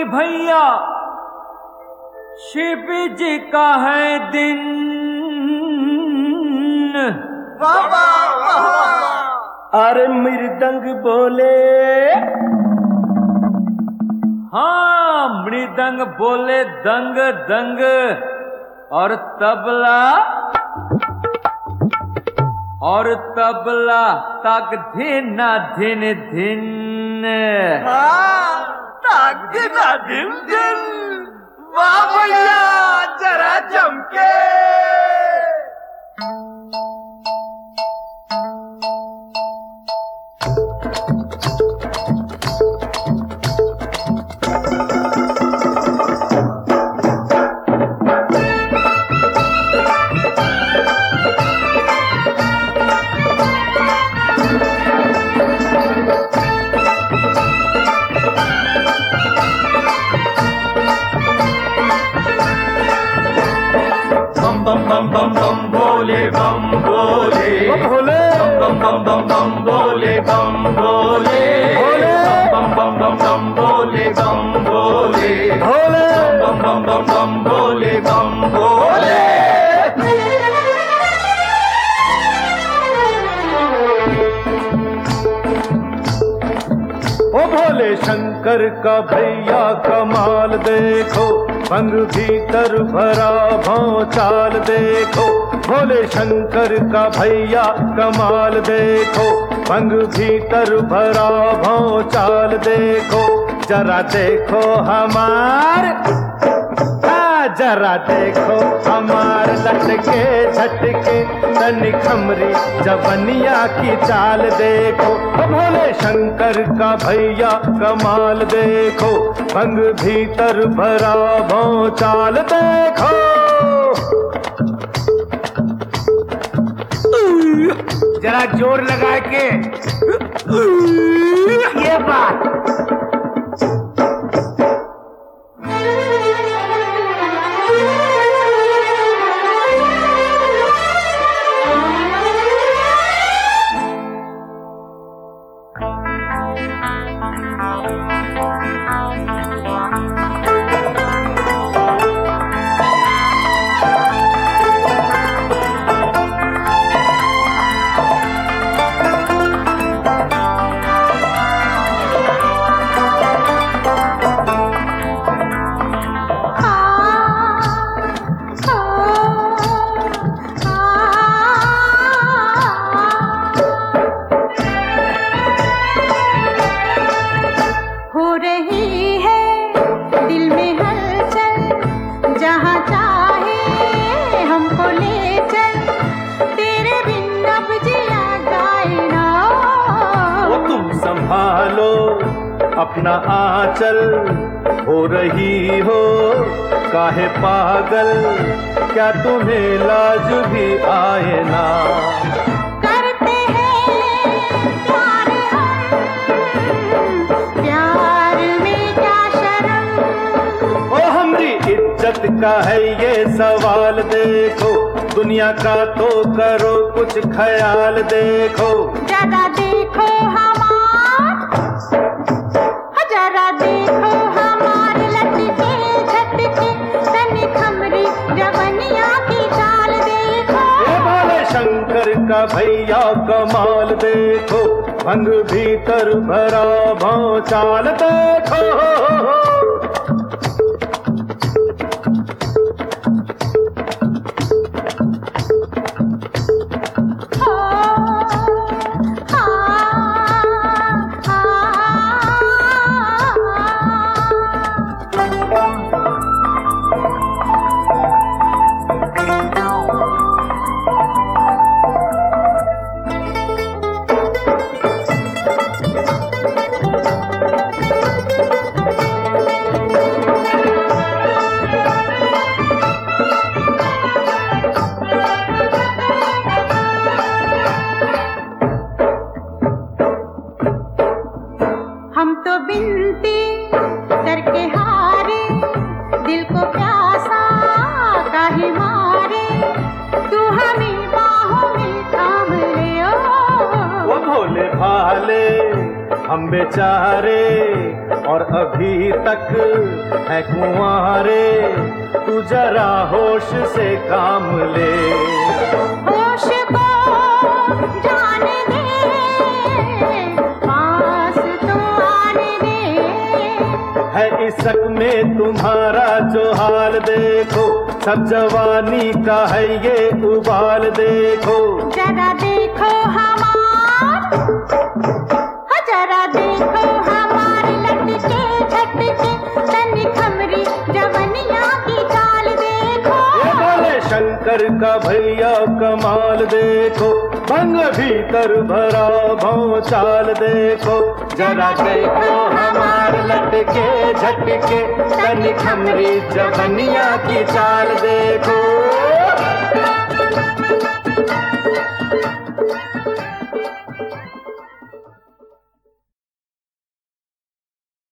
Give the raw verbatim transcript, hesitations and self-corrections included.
भैया शिव जी का है दिन। वाह वाह वाह। अरे मृदंग बोले, हाँ मृदंग बोले दंग दंग, और तबला और तबला तक धिन धिन धिन। हाँ ताक दिना दिन दिन। वाह भैया जरा चमके। बम बम बम बम भोले बम भोले भोले बम बम बम बम भोले बम भोले भोले बम बम बम बम भोले बम भोले भोले बम बम बम बम भोले बम भोले। ओ भोले शंकर का भैया कमाल देखो, भंग भीतर भरा भौचाल देखो। भोले शंकर का भैया कमाल देखो, भंग भीतर भरा भौचाल देखो। जरा देखो हमार, जरा देखो हमार लटके झटके तनी खमरी जवनिया की चाल देखो। भोले शंकर का भैया कमाल देखो, भंग भीतर भरा भौचाल देखो। जरा जोर लगा के ये बात। अपना आंचल हो रही हो काहे पागल, क्या तुम्हें लाज भी आए ना। करते हैं प्यार हम, प्यार में क्या शर्म। ओ हमारी इज्जत का है ये सवाल देखो, दुनिया का तो करो कुछ ख्याल देखो। जरा देखो जरा देखो हमार लटके झटके तनी खमरी जवनिया की चाल देखो। ये भोले शंकर का भैया कमाल देखो, भंग भीतर भरा भौचाल देखो। हम बेचारे और अभी तक है कुंवारे, तू जरा होश से काम ले। होश को जाने दे, पास तो आने दे। है इसक में तुम्हारा जो हाल देखो, सब जवानी का है ये उबाल देखो। जरा देखो हमार, जरा देखो हमार लटके झटके तनी खमरी जवनिया की चाल देखो। ये बोले शंकर का भैया कमाल देखो, भंग भीतर भरा भौं चाल देखो। जरा देखो हमार लटके झटके तनी खमरी जवनिया की चाल देखो।